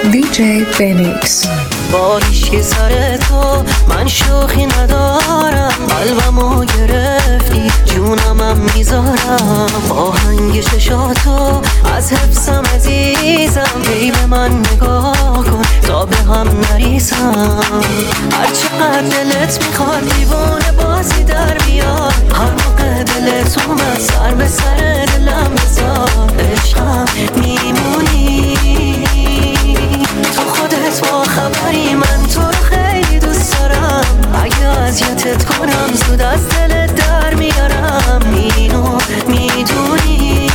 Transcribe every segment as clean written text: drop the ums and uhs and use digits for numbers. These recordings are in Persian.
DJ Benix. با هیچکی سر تو من شوخی ندارم، قلبمو گرفتی جونمم میذارم، آهنگ چشاتو از حفظم عزیزم، بی به من نگاه کن تا به هم نریسم، هرچقدر دلت میخواد دیوانه بازی در بیار، هر موقع دلت اومد سر به سر دلم بذار، عشقم میمونی تو خودت با خبری، من تو رو خیلی دوست دارم، اگه اذیتت کنم زود از دلت در میارم، اینو میدونی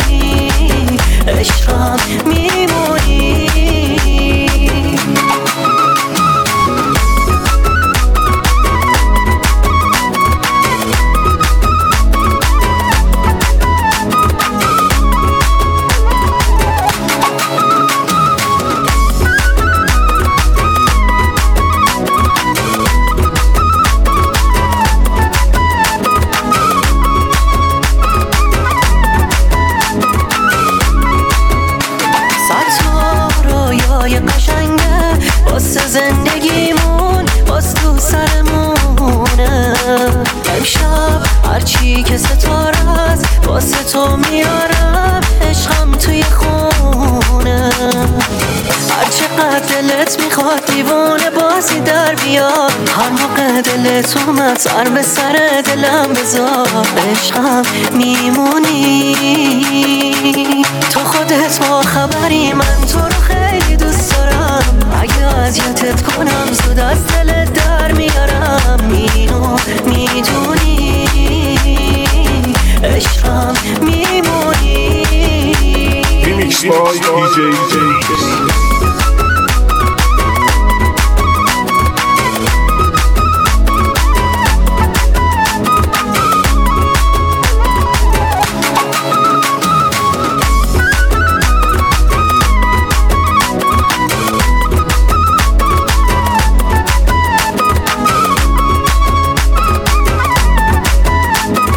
عشقم میمونی. زندگیمون باز تو سرمونه، امشب هرچی که ستاره است واسه تو میارم، عشقم توی خونه، هرچقدر دلت میخواد دیوانه بازی در بیار، هر موقع دلت اومد سر به سر دلم بذار، عشقم میمونی تو خودت با خبری، من تو رو خیلی دوست دارم، اگه اذیتت کنم زود از دلت در میارم، اینو میدونی عشقم میمونی. Remix by DJ Benix.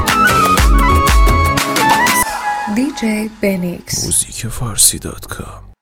DJ Benix. موزیک فارسی.com